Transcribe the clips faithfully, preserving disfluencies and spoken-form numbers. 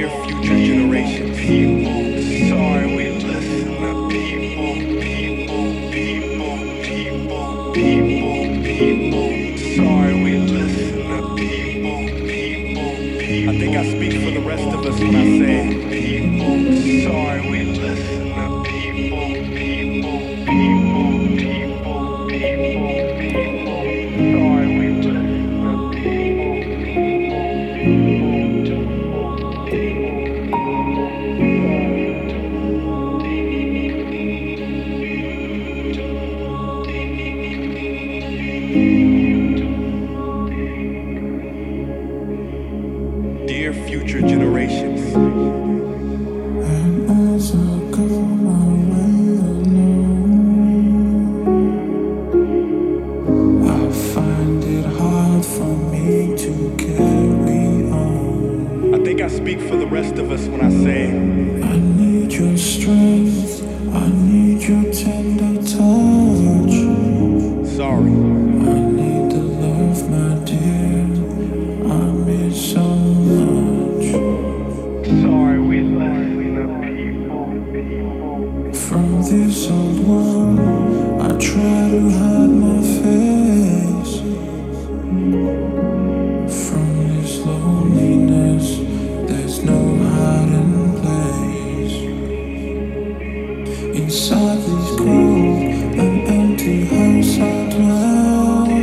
Dear future generations, people, sorry we listen to people, people, people, people, people, people. Sorry we listen to people, people, people. I think I speak for the rest of us when I say people. Sorry we listen to people, people, people, people, people, people. Sorry we listen to people, dear future generations. And as I go my way alone, I find it hard for me to carry on. I think I speak for the rest of us when I say I need your strength, I need your tender touch. sorry. I need the love, my dear, I miss so much. Sorry we listen to people, people. From this old world, I try to hide my face. From this loneliness, there's no hiding place. Inside this cold and empty house I dwell.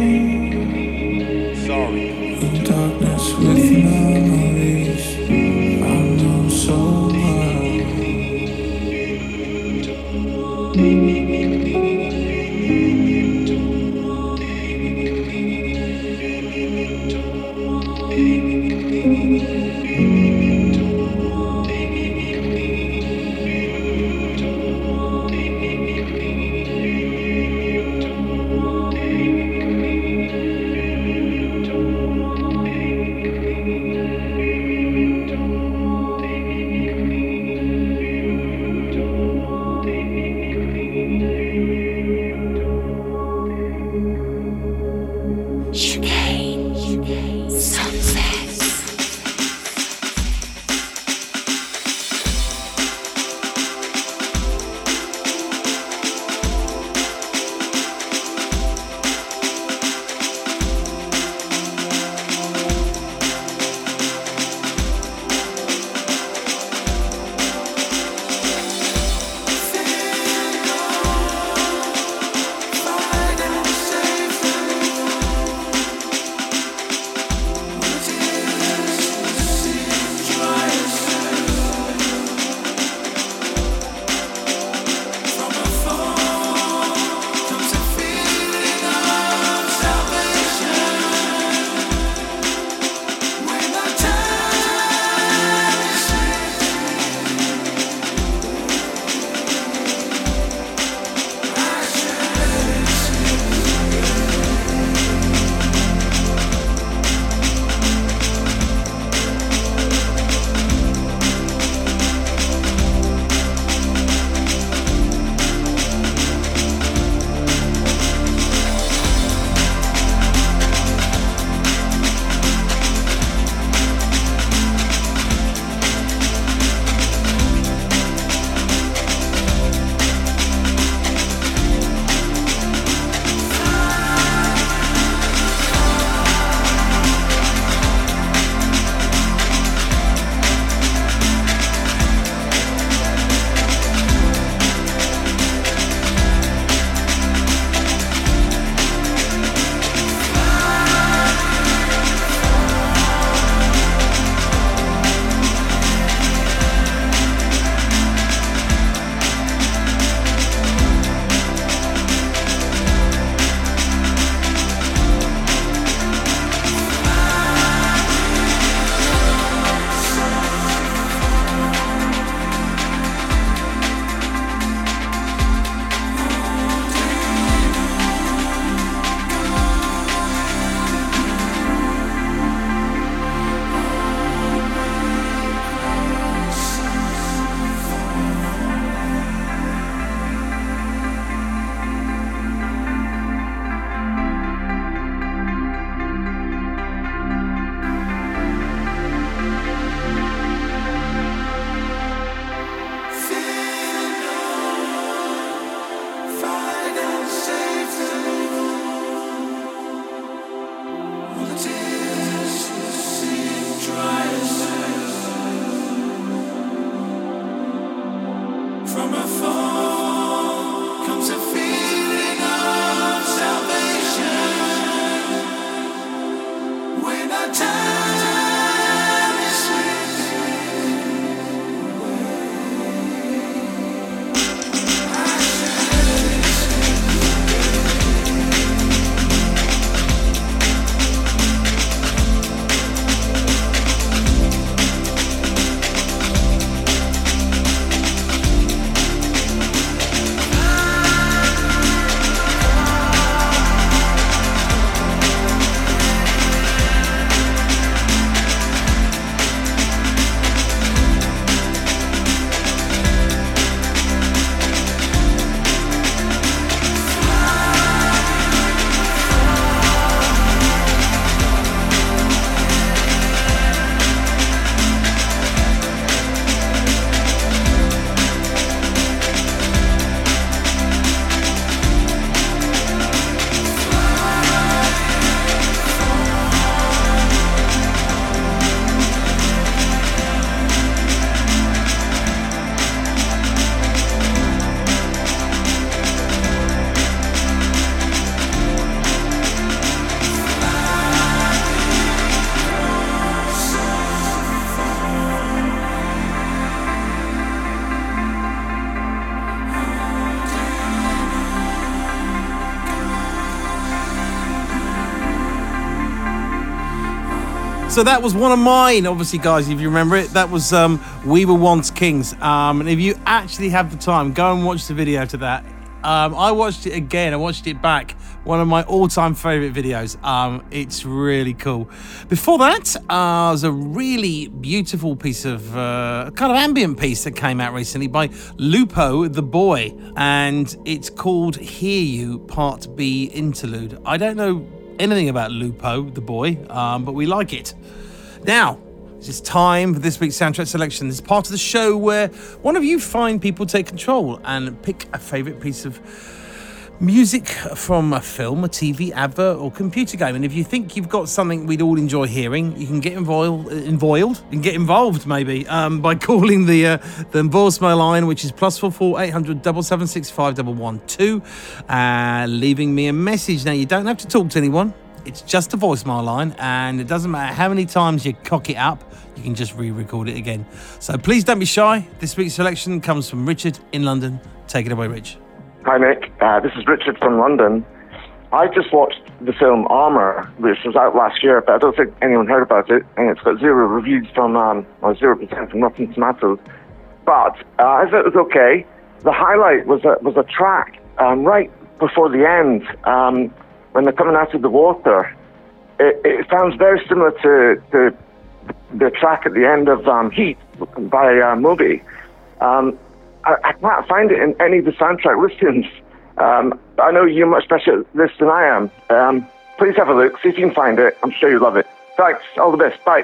So that was one of mine, obviously, guys, if you remember it. That was um, We Were Once Kings. Um, and if you actually have the time, go and watch the video to that. Um, I watched it again. I watched it back. One of my all-time favourite videos. Um, it's really cool. Before that, uh, was a really beautiful piece of uh, kind of ambient piece that came out recently by Lupo the Boy, and it's called Hear You Part B Interlude. I don't know anything about Lupo the Boy, um, but we like it. Now, it's time for this week's soundtrack selection. This is part of the show where one of you fine people take control and pick a favourite piece of music from a film, a T V advert, or computer game. And if you think you've got something we'd all enjoy hearing, you can get involved, involved, and get involved maybe um, by calling the uh, the voicemail line, which is plus four four eight hundred seven seven six five one one two, uh, leaving me a message. Now you don't have to talk to anyone. It's just a voicemail line, and it doesn't matter how many times you cock it up, you can just re-record it again. So please don't be shy. This week's selection comes from Richard in London. Take it away, Rich. Hi, Nick. Uh, this is Richard from London. I just watched the film Armour, which was out last year, but I don't think anyone heard about it, and it's got zero reviews from, um, or zero percent from Rotten Tomatoes. But uh, I thought it was okay. The highlight was a, was a track um, right before the end, um, when they're coming out of the water. It, it sounds very similar to, to the track at the end of um, Heat by uh, Moby. Um, I, I can't find it in any of the soundtrack listings. Um, I know you're much better at this than I am. Um, please have a look, see if you can find it. I'm sure you'll love it. Thanks, all the best, bye.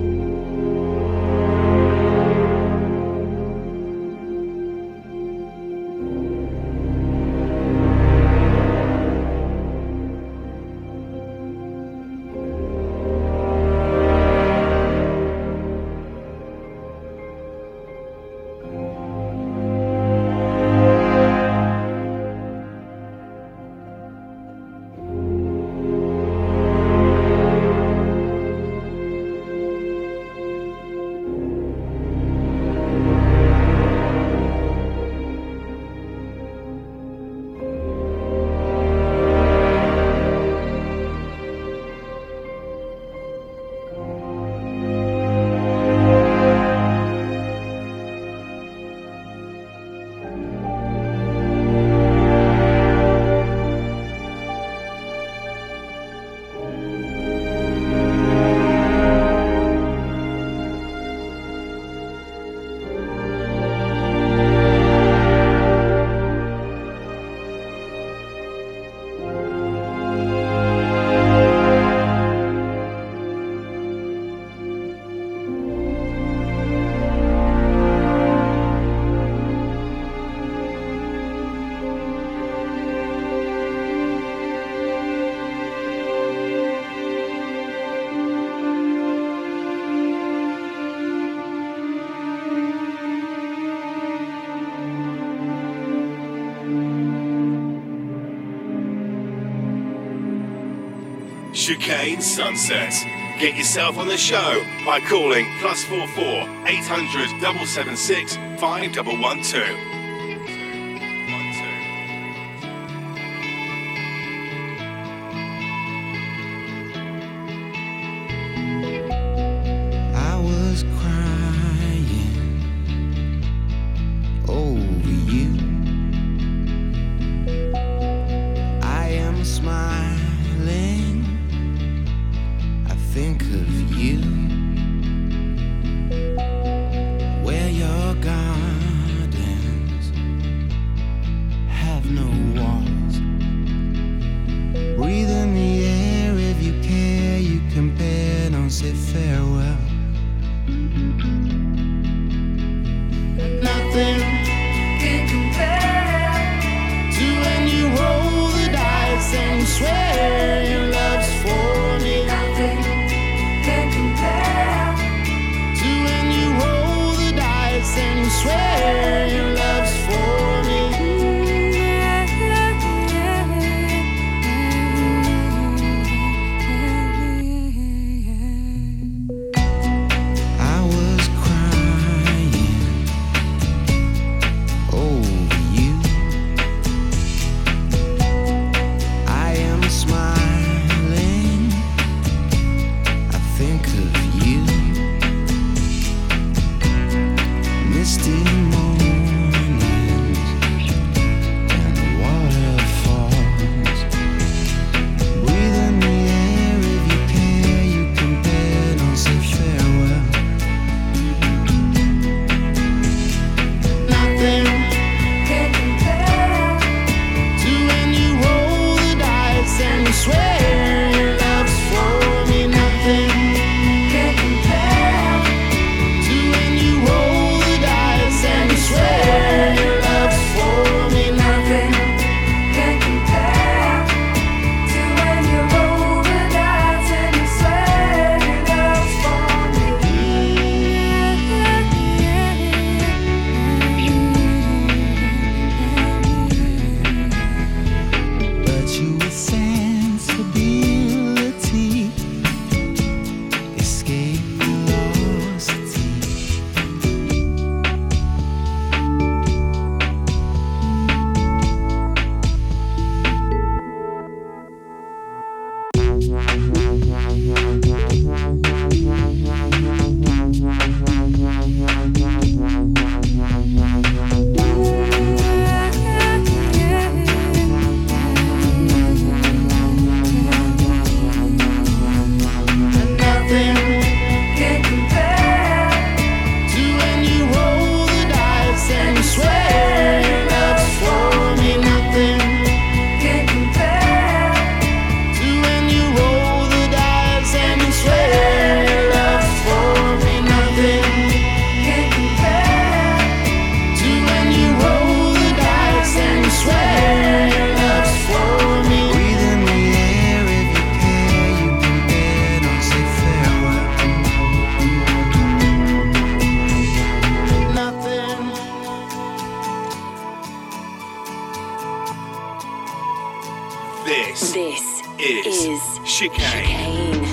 Chicane Sunsets. Get yourself on the show by calling plus four four eight hundred seven seven six five one one two. I was crying over you. I am smiling. I think of you. Where your gardens have no walls. Breathe in the air if you care. You compare, don't say farewell. Nothing can compare to when you roll the dice and you swear your love's for me. Nothing can compare to when you roll the dice and you swear your love's for me. I was crying Chicane.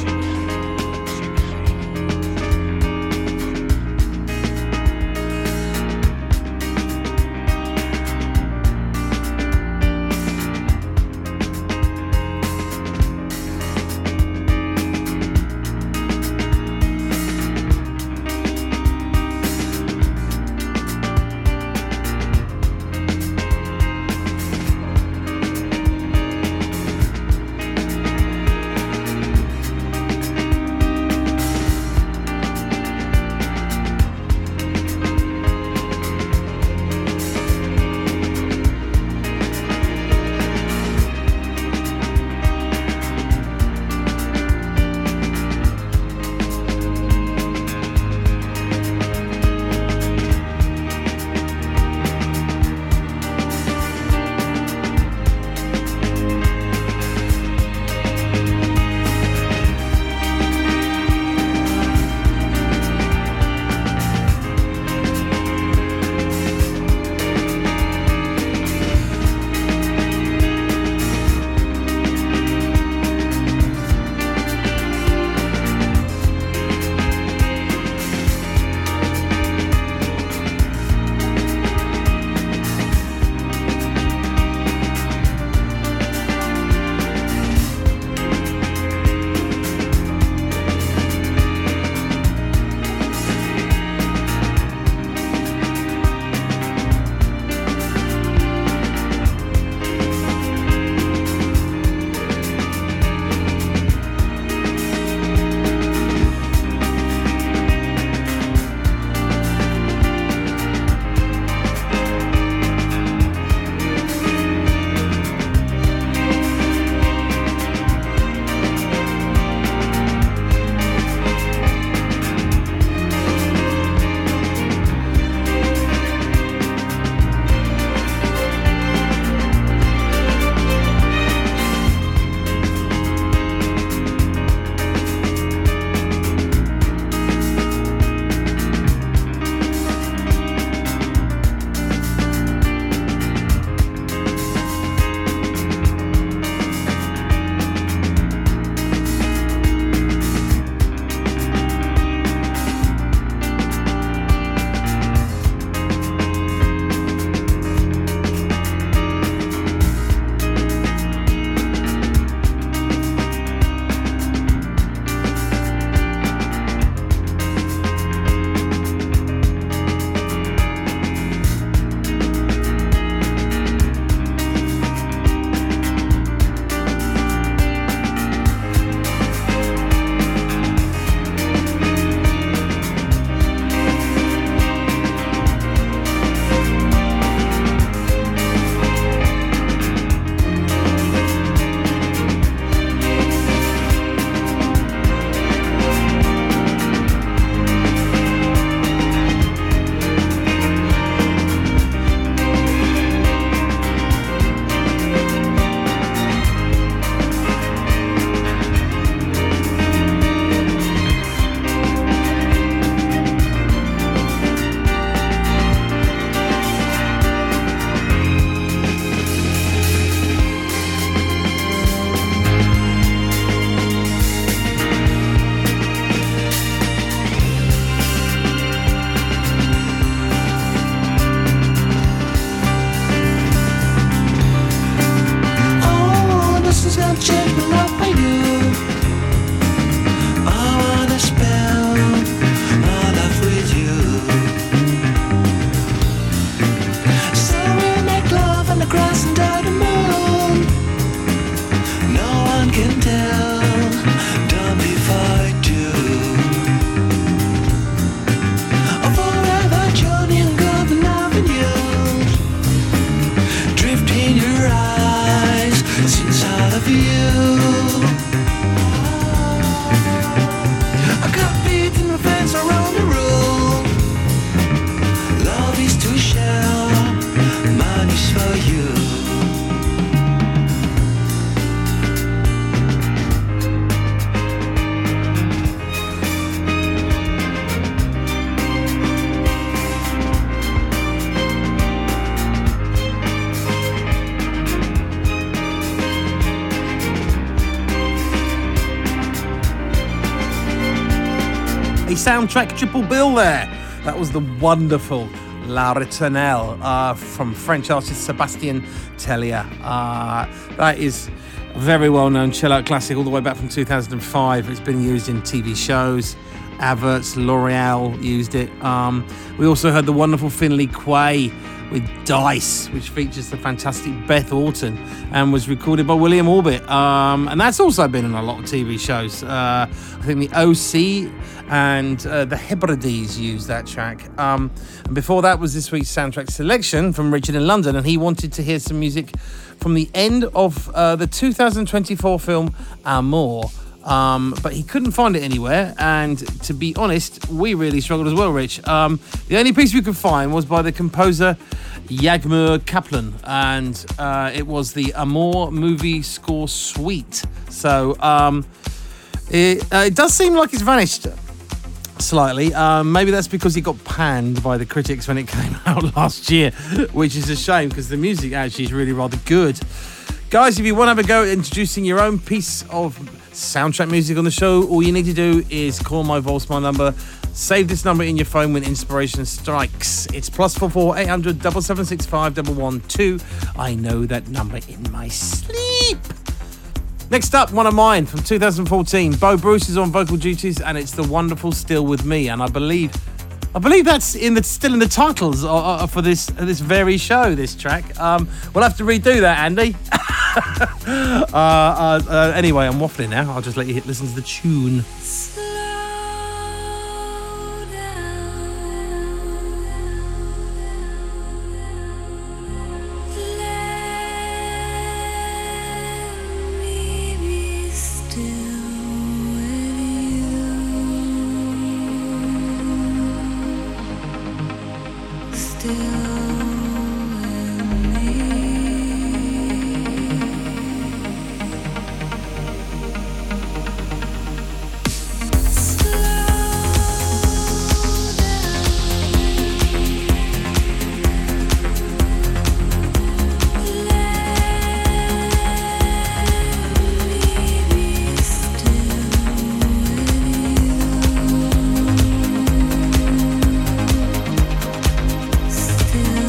soundtrack triple bill there. That was the wonderful La Ritournelle uh, from French artist Sébastien Tellier. Uh, that is a very well-known chill-out classic all the way back from two thousand five. It's been used in T V shows, adverts. L'Oreal used it. Um, we also heard the wonderful Finley Quay with Dice, which features the fantastic Beth Orton and was recorded by William Orbit. Um, and that's also been in a lot of T V shows. Uh, I think the O C and uh, the Hebrides used that track. Um, and before that was this week's soundtrack selection from Richard in London, and he wanted to hear some music from the end of uh, the two thousand twenty-four film Amour. Um, but he couldn't find it anywhere, and to be honest, we really struggled as well, Rich. Um, the only piece we could find was by the composer Jagmur Kaplan, and uh, it was the Amour movie score suite. So um, it, uh, it does seem like it's vanished slightly. Um, maybe that's because it got panned by the critics when it came out last year, which is a shame because the music actually is really rather good. Guys, if you want to have a go at introducing your own piece of soundtrack music on the show, all you need to do is call my voicemail number. Save this number in your phone when inspiration strikes. It's plus four four eight hundred seven seven six five one one two. I know that number in my sleep. Next up, one of mine from two thousand fourteen. Bo Bruce is on vocal duties, and it's the wonderful Still With Me. And I believe, I believe that's in the still in the titles uh, uh, for this uh, this very show. This track. Um, we'll have to redo that, Andy. uh, uh, uh, anyway, I'm waffling now. I'll just let you hit, listen to the tune. Still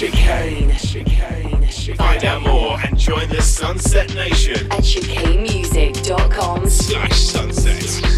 Chicane, chicane, chicane. Find out more and join the Sunset Nation at chicanemusic dot com slash sunset.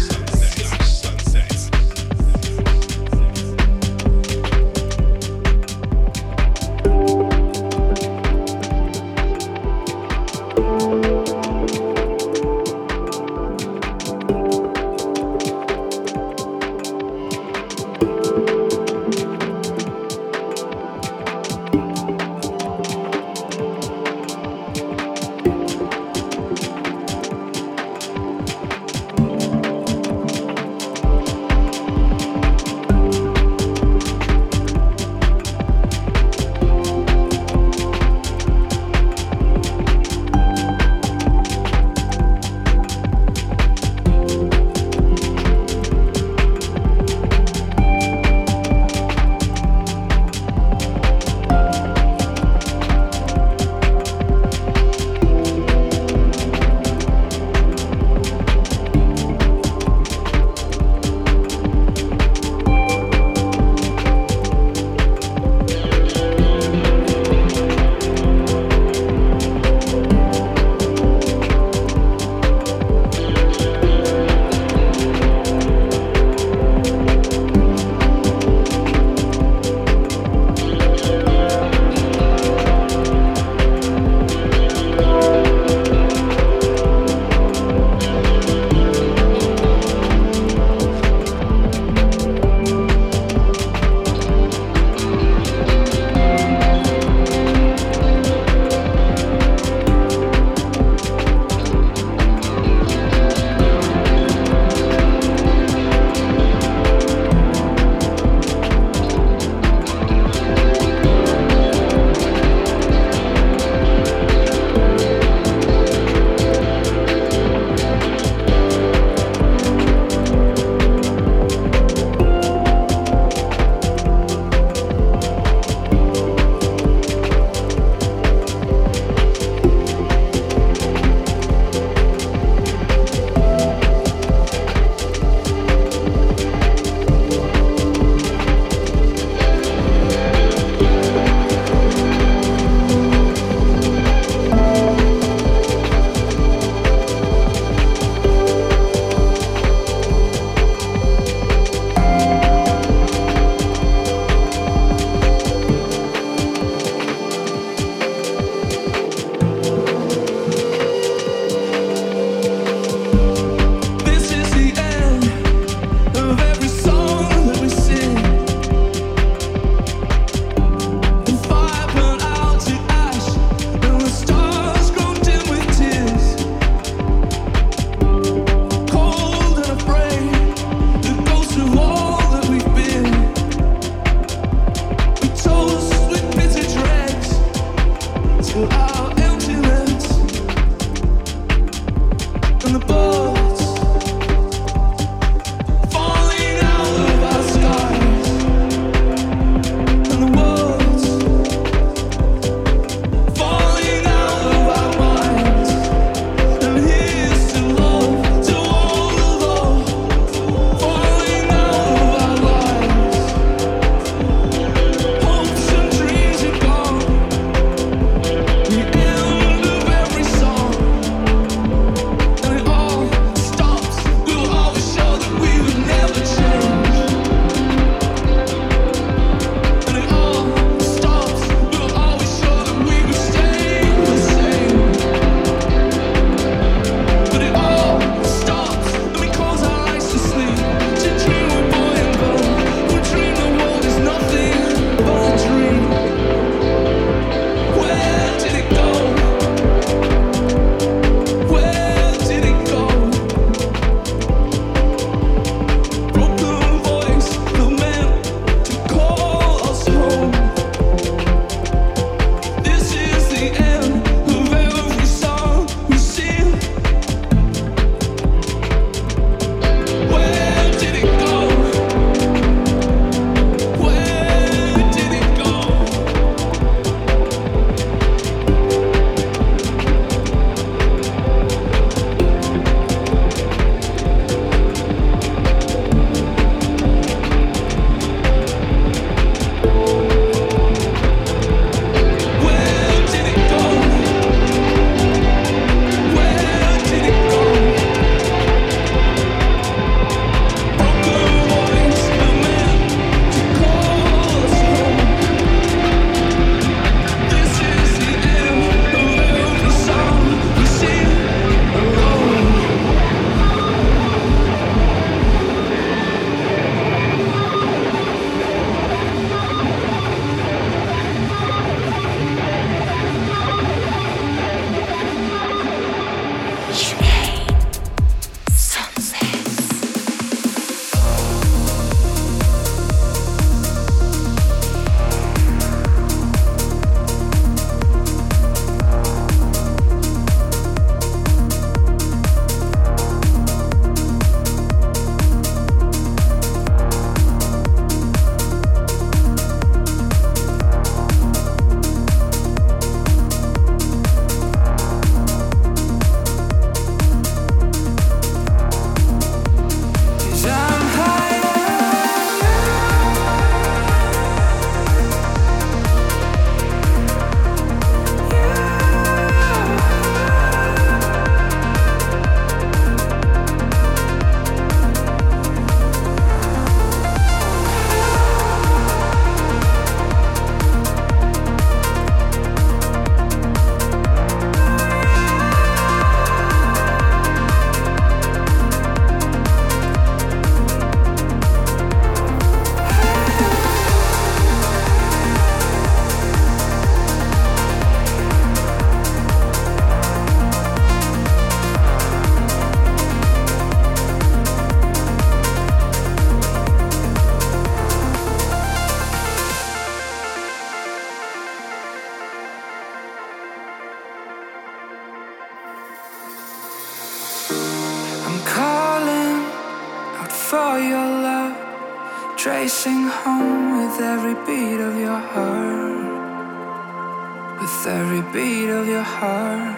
for your love, tracing home with every beat of your heart, with every beat of your heart.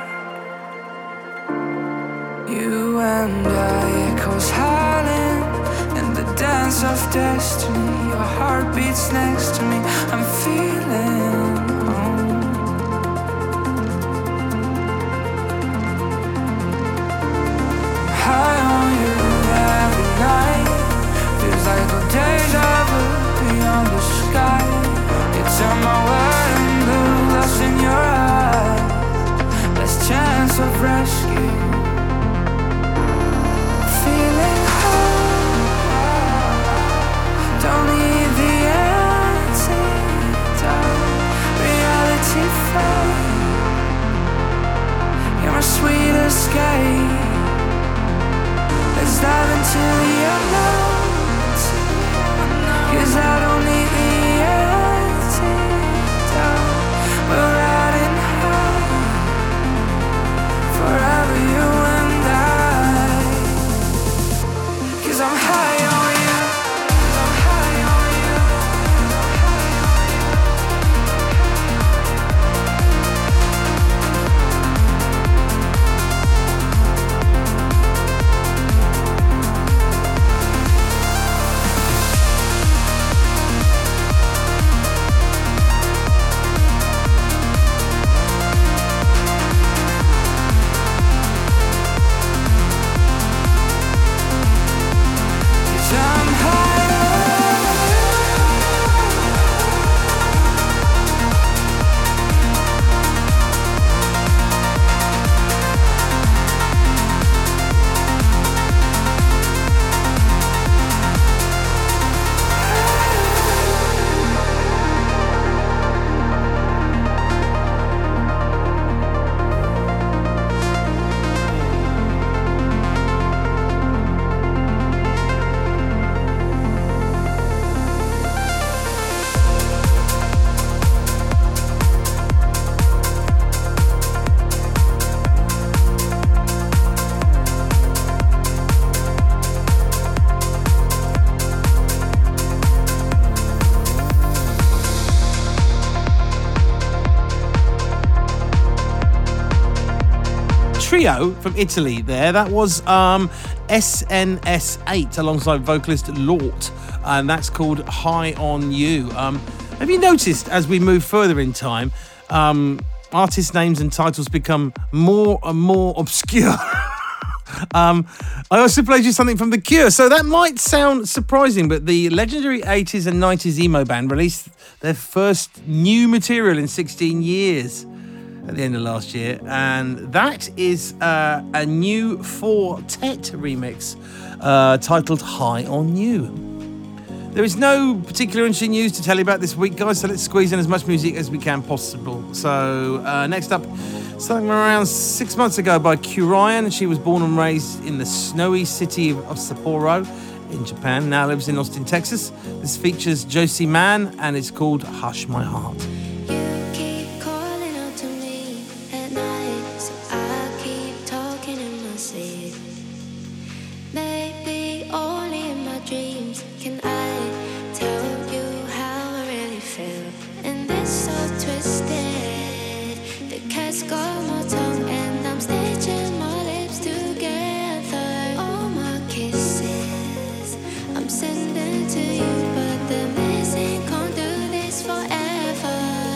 You and I, echoes howling in the dance of destiny. Your heart beats next to me, I'm feeling home. High on you every night, feels like a deja vu beyond the sky. You turn my world in blue, lost in your eyes. Last chance of rescue. Feeling home, don't need the antidote. Reality fade, you're my sweet escape. Let's dive into the unknown, 'cause I don't need the antidote. We're riding high, forever you and I. 'Cause I'm high on you, 'cause I'm high on you, 'cause I'm high on you. Trio from Italy there. That was um, S N S eight alongside vocalist Lort, and that's called High on You. Um, have you noticed as we move further in time, um, artist names and titles become more and more obscure? um, I also played you something from The Cure, so that might sound surprising, but the legendary eighties and nineties emo band released their first new material in sixteen years. At the end of last year, and that is uh, a new Four-Tet remix uh, titled High on You. There is no particular interesting news to tell you about this week, guys, so let's squeeze in as much music as we can possible. So uh, next up, something around six months ago by Kurian. She was born and raised in the snowy city of Sapporo in Japan, now lives in Austin, Texas. This features Josie Mann and it's called Hush My Heart. Sending to you, but the missing can't do this forever.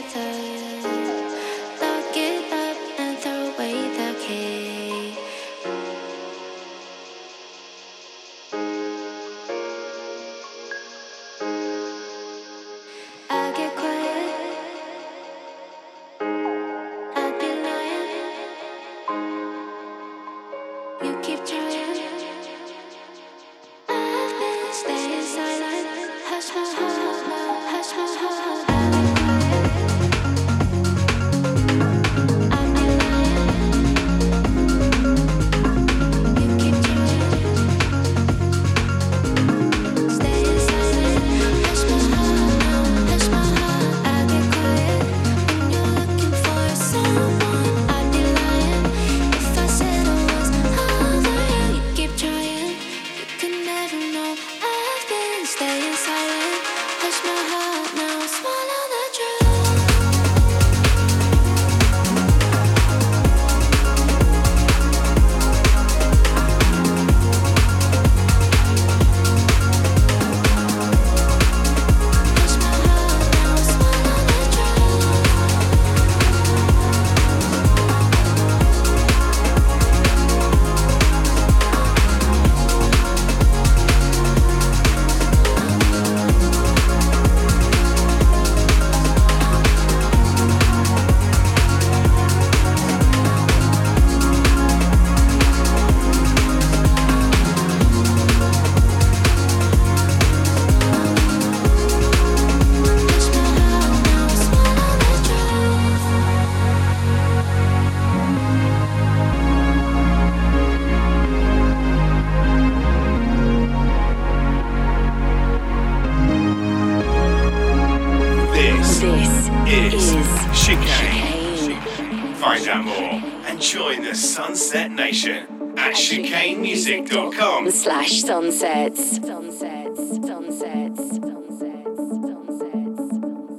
Find out more and join the Sunset Nation at chicane music dot com slash sunsets. Sunsets, sunsets, sunsets, sunsets.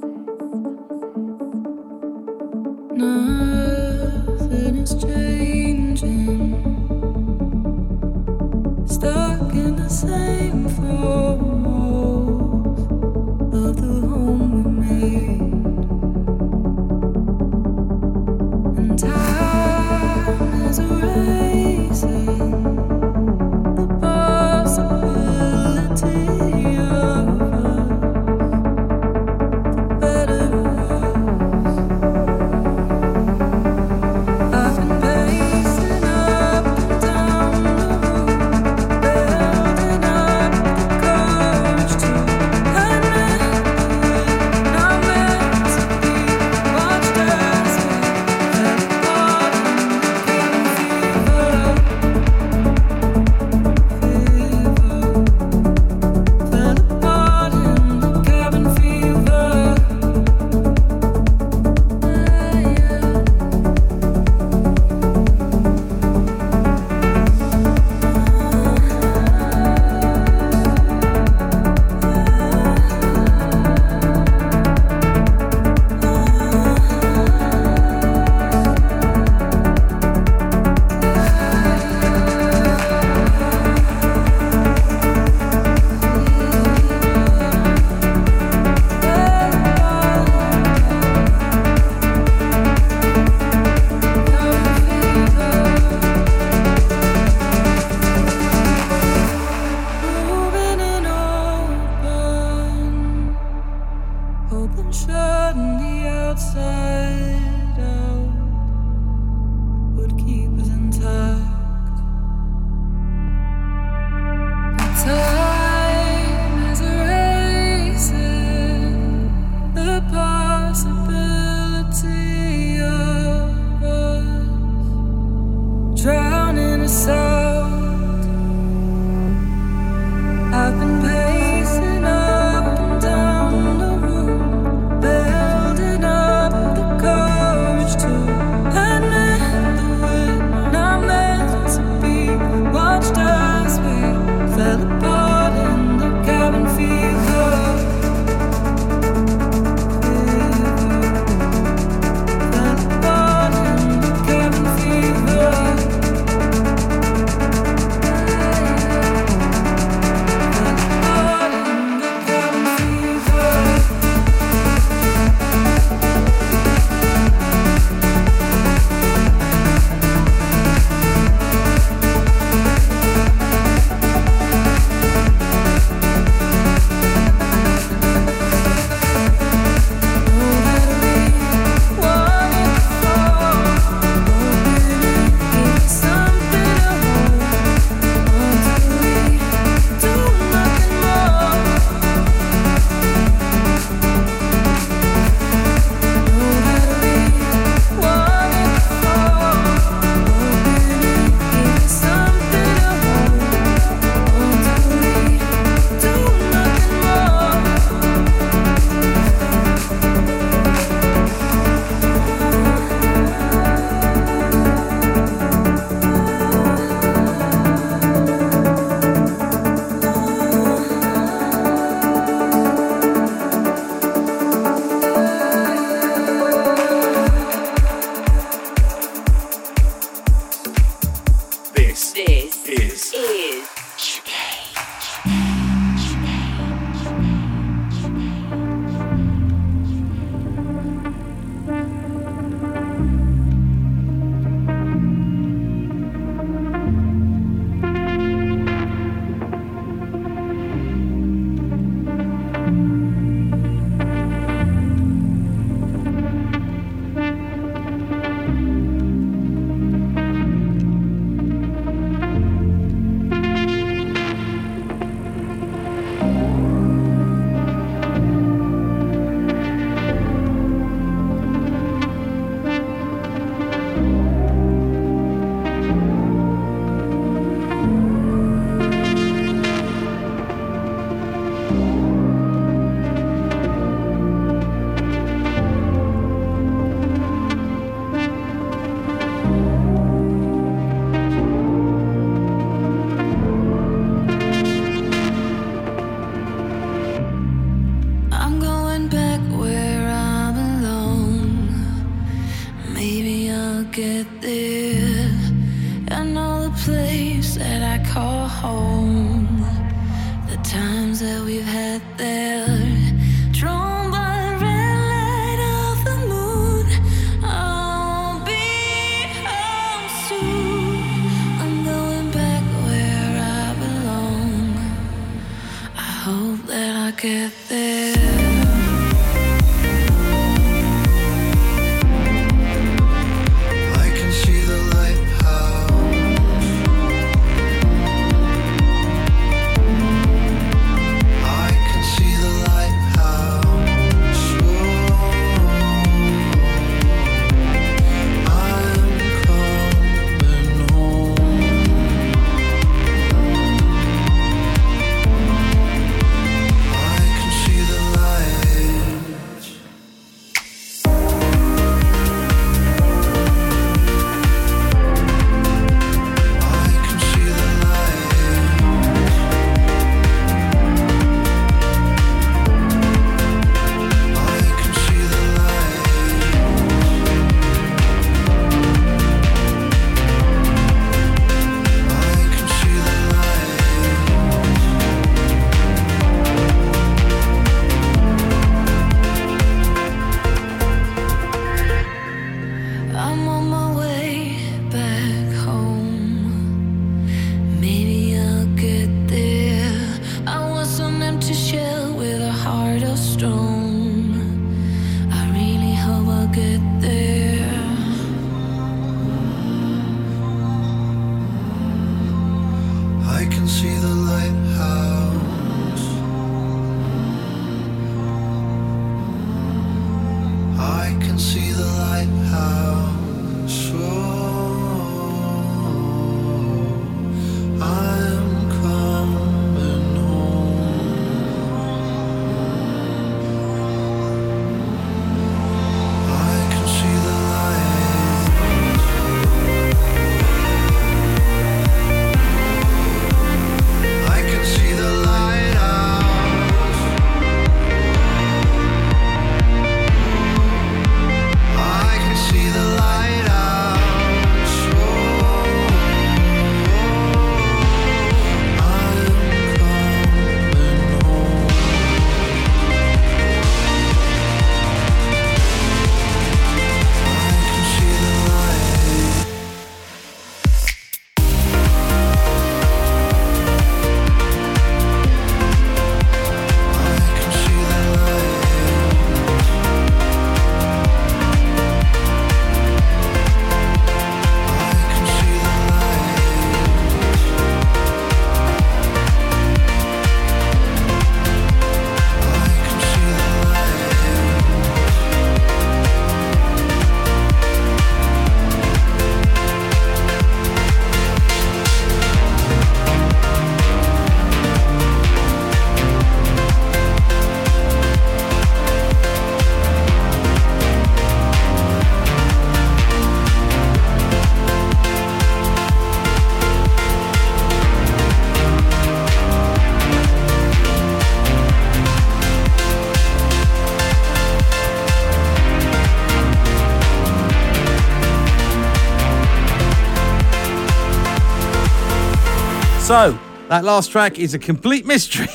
Nothing is changing. Stuck in the same four walls of the home we made. And time is erasing the possibility of us, the better us. I've been pacing up and down the room, building up the courage to admit we're not meant to be watched as we fell apart in the cabin fever, fever, fell apart in the cabin fever. Moving and open, open shut and the outside out would keep us intact. The time is erasing the possibility of us drowning us out. I've been pacing up and down the room, building up the home. The times that we've had there, drawn by the red light of the moon. I'll be home soon. I'm going back where I belong. I hope that I get there. So, that last track is a complete mystery.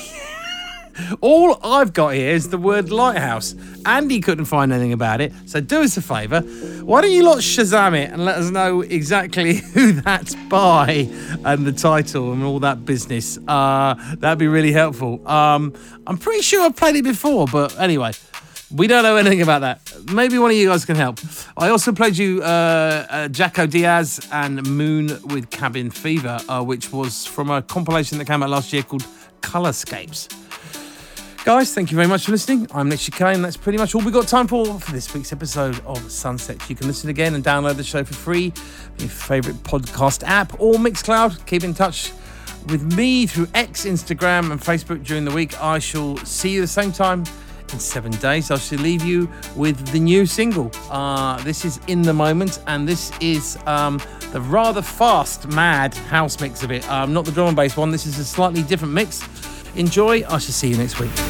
All I've got here is the word lighthouse. Andy couldn't find anything about it, so do us a favour. Why don't you lot Shazam it and let us know exactly who that's by and the title and all that business. Uh, that'd be really helpful. Um, I'm pretty sure I've played it before, but anyway, we don't know anything about that. Maybe one of you guys can help. I also played you uh, uh, Jaco Diaz and Moon with Cabin Fever, uh, which was from a compilation that came out last year called Colorscapes. Guys, thank you very much for listening. I'm Nick Chicane. That's pretty much all we got time for for this week's episode of Sunset. You can listen again and download the show for free on your favourite podcast app or Mixcloud. Keep in touch with me through X, Instagram and Facebook during the week. I shall see you the same time in seven days. I shall leave you with the new single. Uh, this is In the Moment, and this is um, the rather fast, mad house mix of it. Um, not the drum and bass one. This is a slightly different mix. Enjoy. I shall see you next week.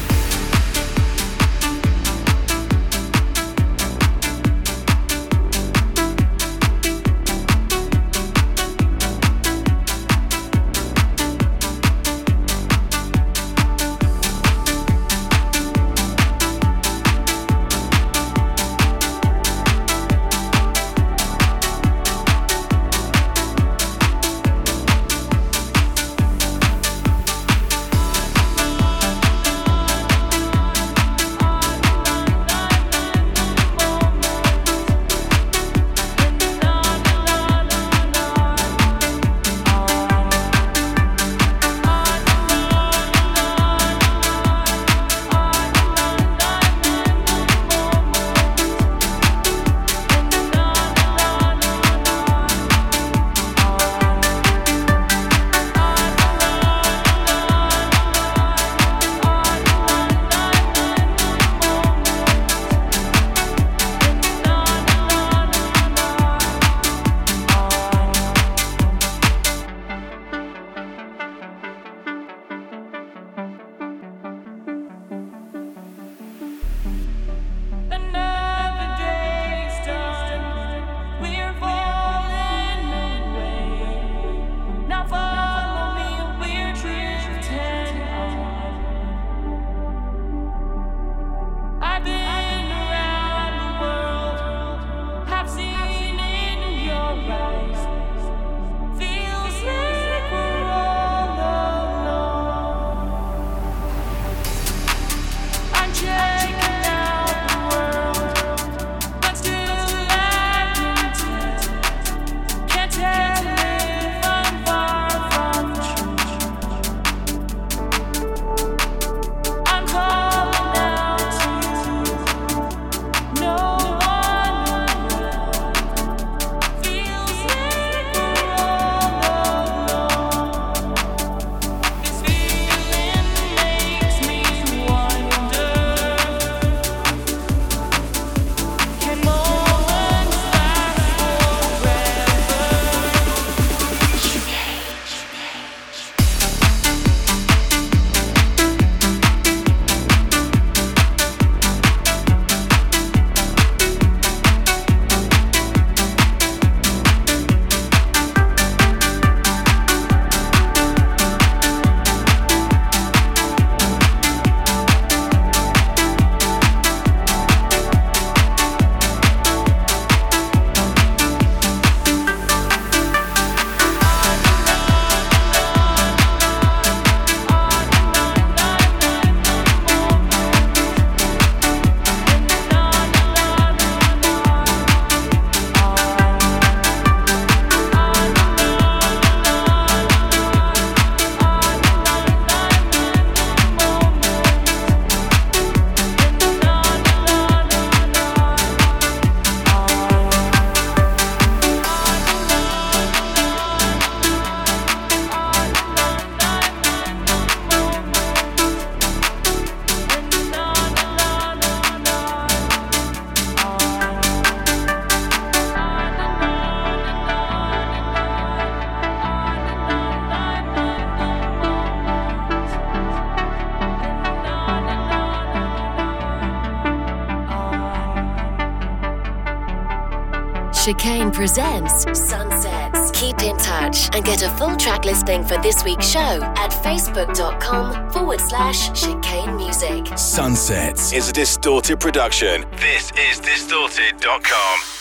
Chicane presents Sunsets. Keep in touch and get a full track listing for this week's show at facebook.com forward slash chicane music. Sunsets is a Distorted production. This is distorted dot com.